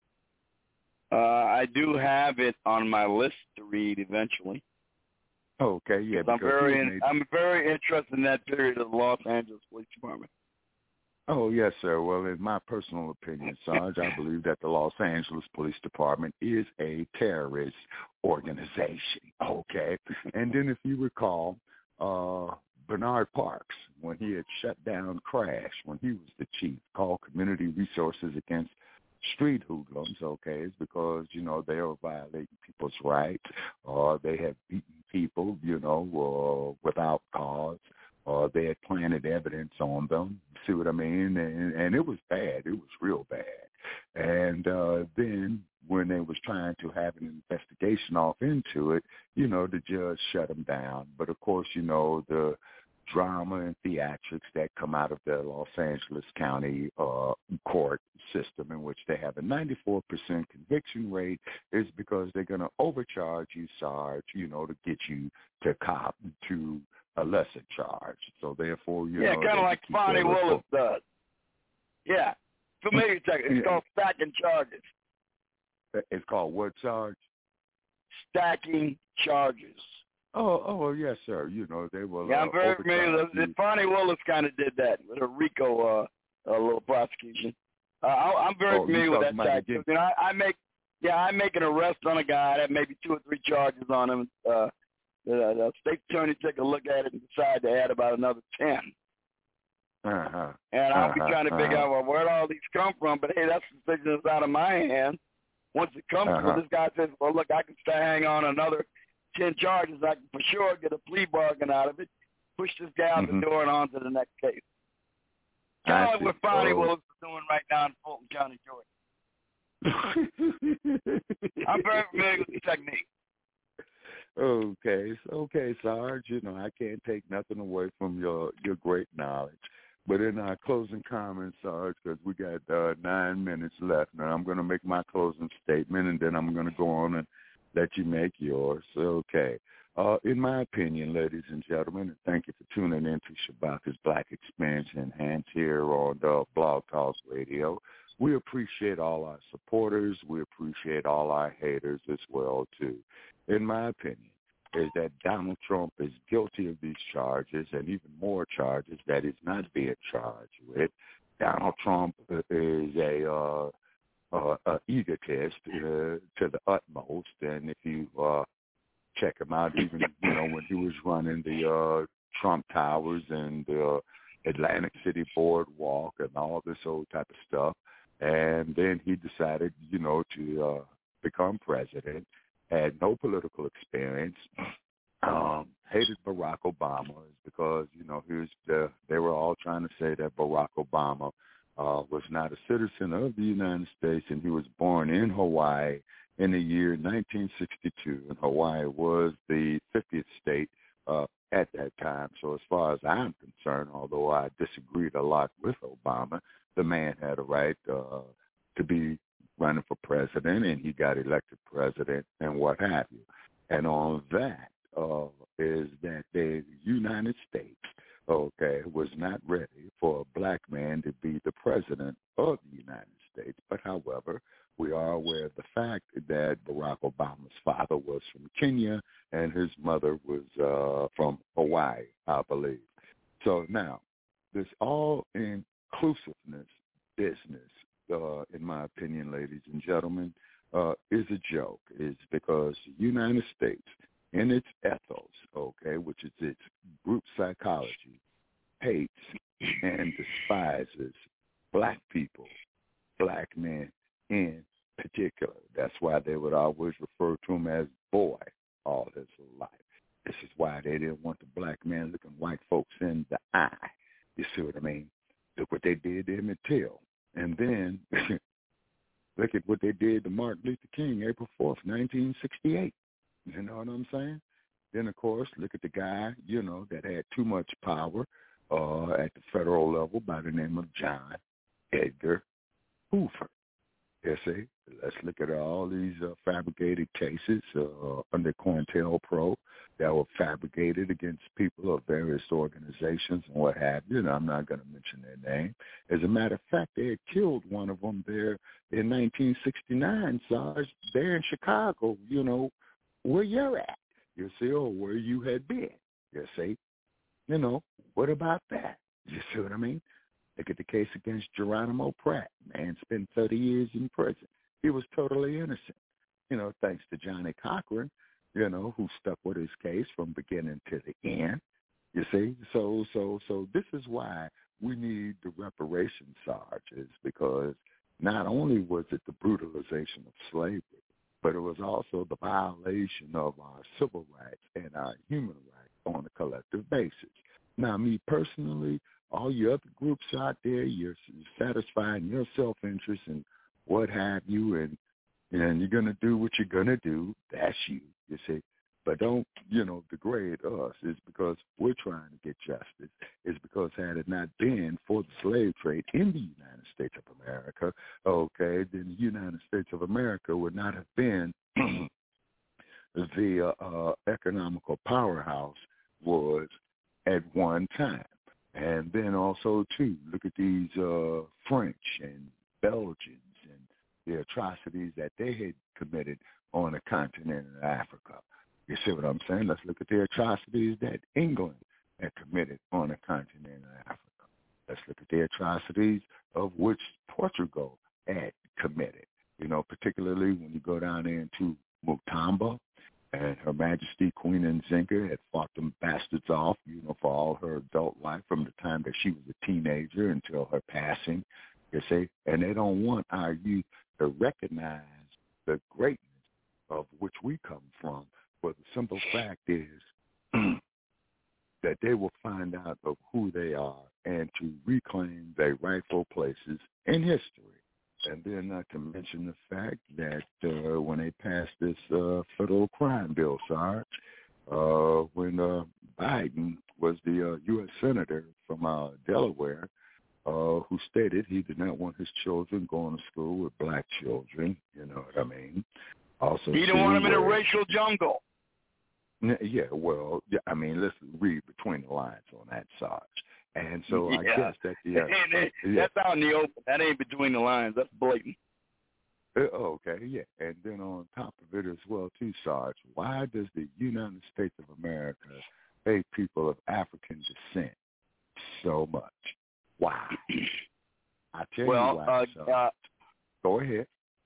Uh, I do have it on my list to read eventually. Okay, yeah. I'm very, in, I'm very interested in that period of the Los Angeles Police Department. Oh, yes, sir. Well, in my personal opinion, Sarge, I believe that the Los Angeles Police Department is a terrorist organization, okay? And then if you recall, uh, Bernard Parks, when he had shut down Crash, when he was the chief, called Community Resources Against Street Hoodlums, okay, is because, you know, they were violating people's rights, or they had beaten people, you know, uh, without cause, or they had planted evidence on them. See what I mean? And, and it was bad. It was real bad. And uh, then when they was trying to have an investigation off into it, you know, the judge shut them down. But, of course, you know, the drama and theatrics that come out of the Los Angeles County uh, court system, in which they have a ninety-four percent conviction rate, is because they're going to overcharge you, Sarge, you know, to get you to cop to a lesser charge. So therefore, you yeah, know, kind of like Fonnie Willis does. Yeah, familiar technique. It's yeah. called stacking charges. It's called what charge? Stacking charges. Oh, oh, yes, sir. You know, they will. Yeah, I'm uh, very familiar. Fonnie Willis kind of did that with a RICO uh, a little prosecution. Uh, I, I'm very oh, familiar with that tactic. You know, I, I make, yeah, I make an arrest on a guy. I have maybe two or three charges on him. Uh, the, the state attorney take a look at it and decide to add about another ten. Uh-huh. And I'll uh-huh. be trying to figure uh-huh. out, well, where'd all these come from? But hey, that's the decision that's out of my hands. Once it comes uh-huh. to it, this guy says, well, look, I can stay hang on another ten charges. I can for sure get a plea bargain out of it, push this guy out mm-hmm. the door and on to the next case. Kind I of like see. what Bonnie Oh. Willis is doing right now in Fulton County, Georgia. I'm very familiar with the technique. Okay, so, okay, Sarge. You know, I can't take nothing away from your your great knowledge. But in our closing comments, Sarge, because we got uh, nine minutes left, now I'm going to make my closing statement, and then I'm going to go on and let you make yours. Okay. Uh, in my opinion, ladies and gentlemen, and thank you for tuning in to Shabaka's Black Experience Enhanced here on the Blog Talk Radio. We appreciate all our supporters. We appreciate all our haters as well, too. In my opinion, is that Donald Trump is guilty of these charges and even more charges that he's not being charged with. Donald Trump is a uh, uh, a egotist uh, to the utmost, and if you uh, check him out, even you know when he was running the uh, Trump Towers and the uh, Atlantic City Boardwalk and all this old type of stuff, and then he decided, you know, to uh, become president. Had no political experience, um, hated Barack Obama is because, you know, he was the, they were all trying to say that Barack Obama uh, was not a citizen of the United States, and he was born in Hawaii in the year nineteen sixty-two, and Hawaii was the fiftieth state uh, at that time. So as far as I'm concerned, although I disagreed a lot with Obama, the man had a right uh, to be running for president, and he got elected president and what have you. And on that uh, is that the United States, okay, was not ready for a black man to be the president of the United States. But however, we are aware of the fact that Barack Obama's father was from Kenya and his mother was uh, from Hawaii, I believe. So now, this all-inclusiveness business, Uh, in my opinion, ladies and gentlemen, uh, is a joke. Is because the United States, in its ethos, okay, which is its group psychology, hates and despises black people, black men in particular. That's why they would always refer to him as boy all his life. This is why they didn't want the black man looking white folks in the eye. You see what I mean? Look what they did to Emmett Till. And then look at what they did to Martin Luther King, April fourth, nineteen sixty-eight. You know what I'm saying? Then, of course, look at the guy, you know, that had too much power uh, at the federal level by the name of John Edgar Hoover. You see? Let's look at all these uh, fabricated cases uh, under COINTELPRO that were fabricated against people of various organizations and what have you. And I'm not going to mention their name. As a matter of fact, they had killed one of them there in nineteen sixty-nine, Sarge, there in Chicago, you know, where you're at, you see, or where you had been, you see. You know, what about that? You see what I mean? Look at the case against Geronimo Pratt. Man spent thirty years in prison. He was totally innocent, you know, thanks to Johnny Cochran, you know, who stuck with his case from beginning to the end. You see? So so, so this is why we need the reparations, Sarge, is because not only was it the brutalization of slavery, but it was also the violation of our civil rights and our human rights on a collective basis. Now, me personally, all your other groups out there, you're satisfying your self-interest and what have you, and and you're going to do what you're going to do. That's you, you see. But don't, you know, degrade us. It's because we're trying to get justice. It's because had it not been for the slave trade in the United States of America, okay, then the United States of America would not have been the uh, uh, economical powerhouse was at one time. And then also, too, look at these uh, French and Belgians and the atrocities that they had committed on the continent of Africa. You see what I'm saying? Let's look at the atrocities that England had committed on the continent of Africa. Let's look at the atrocities of which Portugal had committed, you know, particularly when you go down there into Mutamba, and Her Majesty Queen Nzinga had fought them bastards off, you know, for all her adult life from the time that she was a teenager until her passing, you see. And they don't want our youth to recognize the greatness of which we come from. But the simple fact is that they will find out of who they are and to reclaim their rightful places in history. And then not to mention the fact that uh, when they passed this uh, federal crime bill, Sarge, uh, when uh, Biden was the uh, U S Senator from uh, Delaware, uh, who stated he did not want his children going to school with black children, you know what I mean? Also, he didn't want them in a racial jungle. Yeah, well, yeah, I mean, let's read between the lines on that, Sarge. And so yeah. I guess that the uh, that, yeah. that's out in the open. That ain't between the lines. That's blatant. Uh, okay, yeah. And then on top of it as well, too, Sarge, why does the United States of America hate people of African descent so much? Why? I tell well, you why, uh, uh, Go ahead.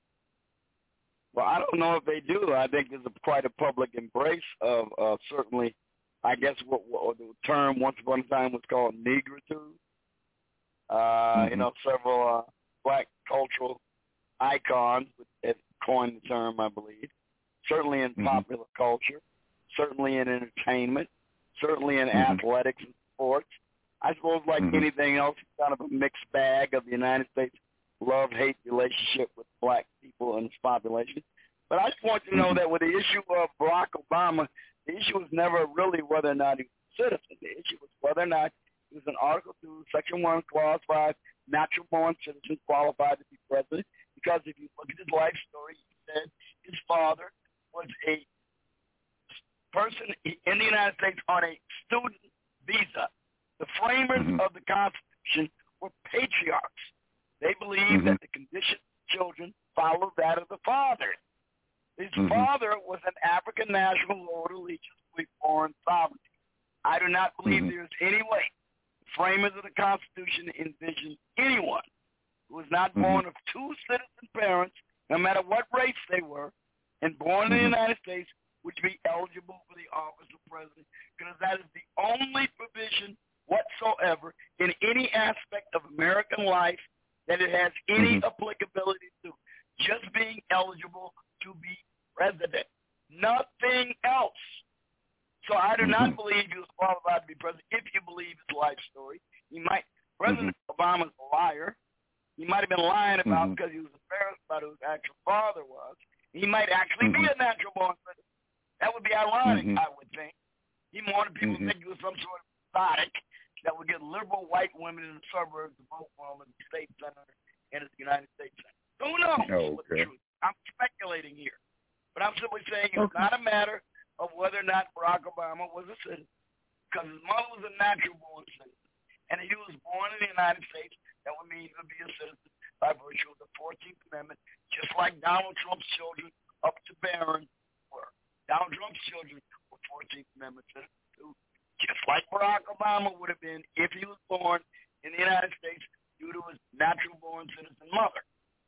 Well, I don't know if they do. I think there's a, quite a public embrace of uh, certainly, I guess what, what the term once upon a time was called negritude. Uh, mm-hmm. You know, several uh, black cultural icons have coined the term, I believe. Certainly in mm-hmm. popular culture, certainly in entertainment, certainly in mm-hmm. athletics and sports. I suppose like mm-hmm. anything else, it's kind of a mixed bag of the United States love-hate relationship with black people and its population. But I just want you to know mm-hmm. that with the issue of Barack Obama, the issue was never really whether or not he was a citizen. The issue was whether or not he was an Article two, Section one, Clause five, natural-born citizen qualified to be president. Because if you look at his life story, he said his father was a person in the United States on a student visa. The framers mm-hmm. of the Constitution were patriarchs. They believed mm-hmm. that the condition of children followed that of the father. His mm-hmm. father was an African national Lord allegiance with foreign sovereignty. I do not believe mm-hmm. there's any way the framers of the Constitution envisioned anyone who was not mm-hmm. born of two citizen parents, no matter what race they were, and born mm-hmm. in the United States, would be eligible for the office of president, because that is the only provision whatsoever in any aspect of American life that it has any mm-hmm. applicability to, just being eligible to be president. Nothing else. So I do mm-hmm. not believe he was qualified to be president. If you believe his life story, he might. President mm-hmm. Obama's a liar. He might have been lying about mm-hmm. because he was embarrassed about who his actual father was. He might actually mm-hmm. be a natural-born citizen. That would be ironic, mm-hmm. I would think. He wanted people mm-hmm. to think he was some sort of exotic that would get liberal white women in the suburbs to vote for him as the state senator and as the United States senator. Who knows okay. what the truth is? I'm speculating here. But I'm simply saying it's okay. not a matter of whether or not Barack Obama was a citizen, because his mother was a natural-born citizen. And if he was born in the United States, that would mean he would be a citizen by virtue of the fourteenth Amendment, just like Donald Trump's children up to Barron were. Donald Trump's children were fourteenth Amendment citizens too, just like Barack Obama would have been if he was born in the United States due to his natural-born citizen mother.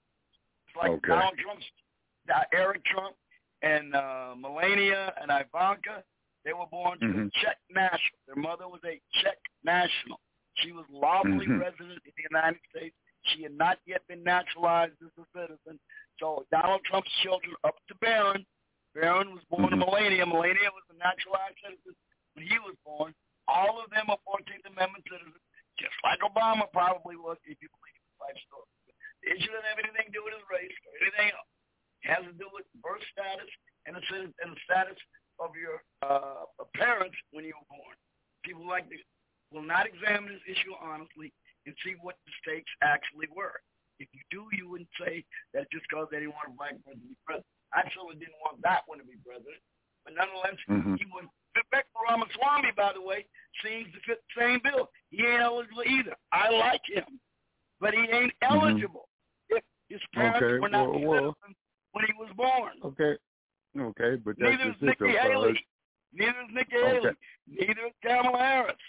It's like okay. Donald Trump's, uh, Eric Trump and uh, Melania and Ivanka, they were born to mm-hmm. a Czech national. Their mother was a Czech national. She was lawfully mm-hmm. resident in the United States. She had not yet been naturalized as a citizen. So Donald Trump's children up to Barron. Barron was born mm-hmm. to Melania. Melania was a naturalized citizen when he was born. All of them are fourteenth Amendment citizens, just like Obama probably was, if you believe his life story. The issue doesn't have anything to do with his race or anything else. It has to do with birth status and the, and the status of your uh, parents when you were born. People like to will not examine this issue honestly and see what the stakes actually were. If you do, you wouldn't say that just because they didn't want a black person to be president. I certainly didn't want that one to be president. But nonetheless, mm-hmm. he was. Vivek Ramaswamy, by the way, seems to fit the same bill. He ain't eligible either. I like him, but he ain't eligible mm-hmm. if his parents okay. were not well, citizens well, when he was born. Okay. Okay, but that's neither is just Nikki it, Haley. Neither is Nikki okay. Haley. Neither is Kamala Harris.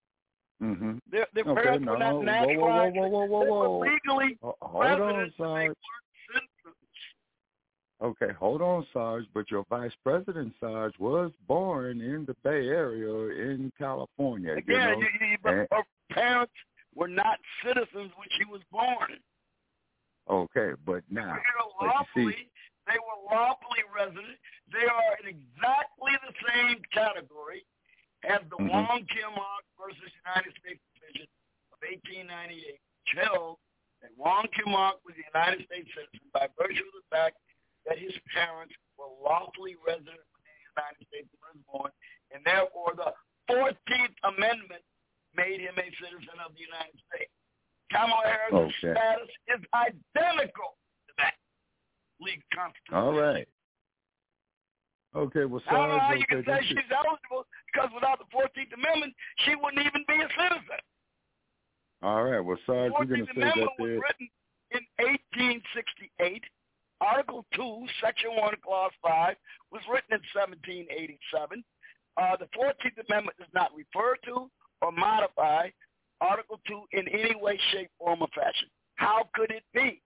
Mm-hmm. Their, their okay, parents no. were not naturalized. Whoa, whoa, whoa, whoa, whoa, whoa. They were legally uh, hold residents, on, Sarge. They weren't citizens. Okay, hold on, Sarge. But your vice president, Sarge, was born in the Bay Area in California. Again, you know? you, you, but and, her parents were not citizens when she was born. Okay, but now, They were but lawfully, you see, they were lawfully resident. They are in exactly the same category has the mm-hmm. Wong Kim Ark versus United States decision of eighteen ninety-eight, which held that Wong Kim Ark was a United States citizen by virtue of the fact that his parents were lawfully resident within the United States when he was born, and therefore the fourteenth Amendment made him a citizen of the United States. Kamala Harris' okay. status is identical to that legal constitution. All right. Okay, well, I don't know how okay, you can say she's is... eligible, because without the fourteenth Amendment, she wouldn't even be a citizen. All right, well, Sarge, we're going to say that The fourteenth Amendment there... was written in eighteen sixty-eight. Article two, Section one, Clause five, was written in seventeen eighty-seven. Uh, the fourteenth Amendment does not refer to or modify Article two in any way, shape, form, or fashion. How could it be?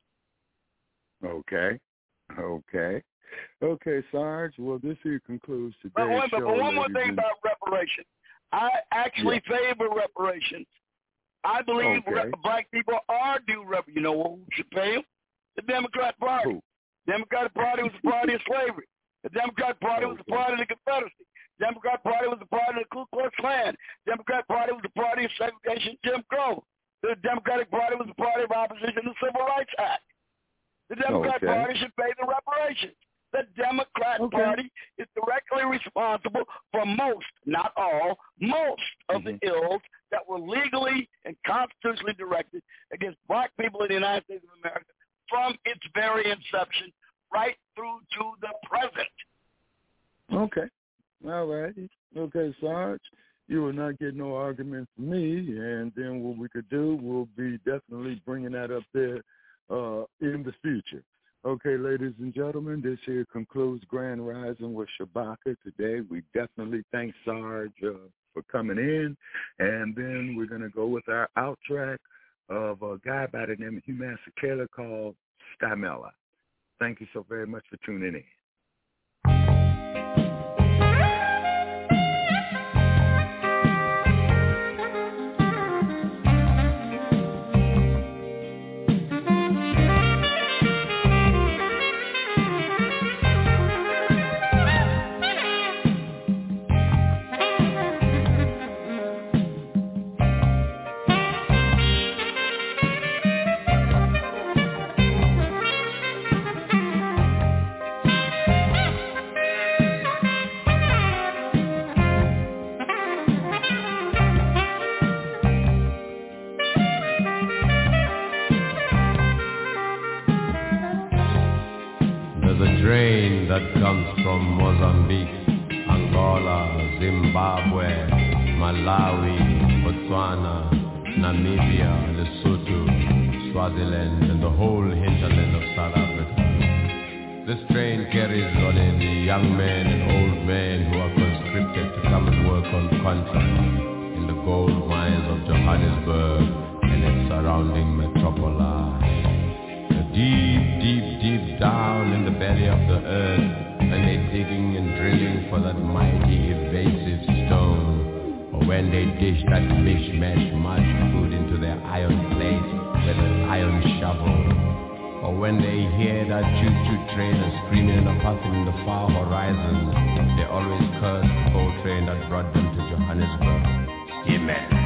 Okay, okay. Okay, Sarge, well, this here concludes today's but wait, show. But one more thing and... about reparations. I actually yeah. favor reparations. I believe okay. re- black people are due reparations. You know who should pay them? The Democrat Party. Who? The Democratic Party was the party of slavery. The Democratic Party okay. was the party of the Confederacy. The Democrat Party was the party of the Ku Klux Klan. The Democratic Party was the party of segregation, Jim Crow. The Democratic Party was the party of opposition to the Civil Rights Act. The Democrat okay. Party should pay the reparations. The Democrat okay. Party is directly responsible for most, not all, most of mm-hmm. the ills that were legally and constitutionally directed against black people in the United States of America from its very inception right through to the present. Okay. All right. Okay, Sarge, you will not get no argument from me, and then what we could do, we'll be definitely bringing that up there uh, in the future. Okay, ladies and gentlemen, this here concludes Grand Rising with Shabaka today. We definitely thank Sarge uh, for coming in, and then we're going to go with our outtrack of a guy by the name of Hugh Masekela called Stamella. Thank you so very much for tuning in. That comes from Mozambique, Angola, Zimbabwe, Malawi, Botswana, Namibia, Lesotho, Swaziland, and the whole hinterland of South Africa. This train carries on it the young men and old men who are conscripted to come and work on contract in the gold mines of Johannesburg and its surrounding metropolis. Deep, deep, deep down in the belly of the earth, when they're digging and drilling for that mighty evasive stone, or when they dish that mishmash mud food into their iron plate with an iron shovel, or when they hear that choo-choo train screaming and puffing in the far horizon, they always curse the coal train that brought them to Johannesburg. Amen.